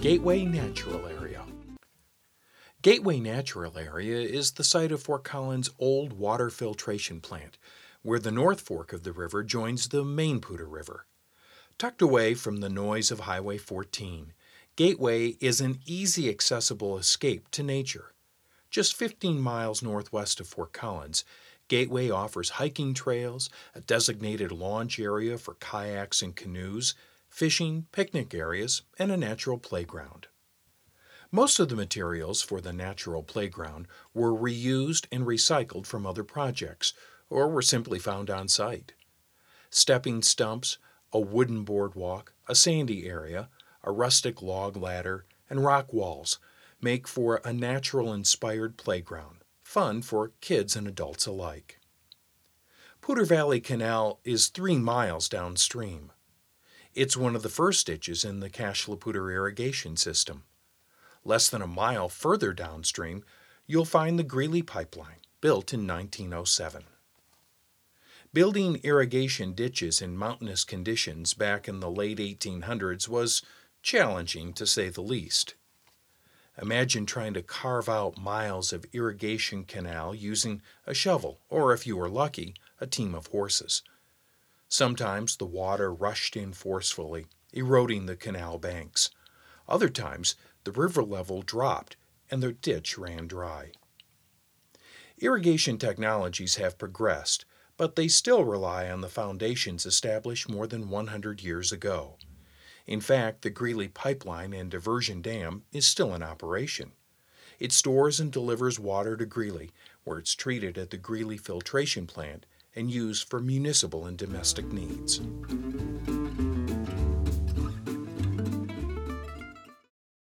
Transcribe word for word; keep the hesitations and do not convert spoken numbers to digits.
Gateway Natural Area. Gateway Natural Area is the site of Fort Collins' old water filtration plant, where the North Fork of the river joins the main Poudre River. Tucked away from the noise of Highway fourteen, Gateway is an easy accessible escape to nature. Just fifteen miles northwest of Fort Collins, Gateway offers hiking trails, a designated launch area for kayaks and canoes, fishing, picnic areas, and a natural playground. Most of the materials for the natural playground were reused and recycled from other projects, or were simply found on site. Stepping stumps, a wooden boardwalk, a sandy area, a rustic log ladder, and rock walls make for a natural-inspired playground, fun for kids and adults alike. Poudre Valley Canal is three miles downstream. It's one of the first ditches in the Cache la Poudre irrigation system. Less than a mile further downstream, you'll find the Greeley Pipeline, built in nineteen oh seven. Building irrigation ditches in mountainous conditions back in the late eighteen hundreds was challenging, to say the least. Imagine trying to carve out miles of irrigation canal using a shovel, or if you were lucky, a team of horses. Sometimes the water rushed in forcefully, eroding the canal banks. Other times, the river level dropped and the ditch ran dry. Irrigation technologies have progressed, but they still rely on the foundations established more than one hundred years ago. In fact, the Greeley Pipeline and Diversion Dam is still in operation. It stores and delivers water to Greeley, where it's treated at the Greeley Filtration Plant and used for municipal and domestic needs.